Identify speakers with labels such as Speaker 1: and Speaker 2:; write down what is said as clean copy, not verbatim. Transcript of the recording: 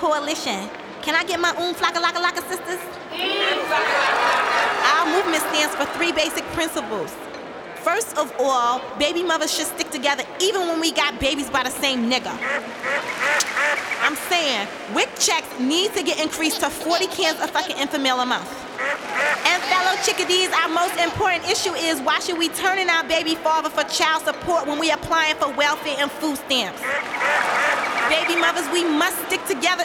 Speaker 1: coalition. Can I get my flocka laka laka sisters? Our movement stands for 3 basic principles. First of all, baby mothers should stick together even when we got babies by the same nigga. I'm saying, WIC checks need to get increased to 40 cans of fucking Enfamil a month. And fellow chickadees, our most important issue is why should we turn in our baby father for child support when we applying for welfare and food stamps? Baby mothers, we must stick together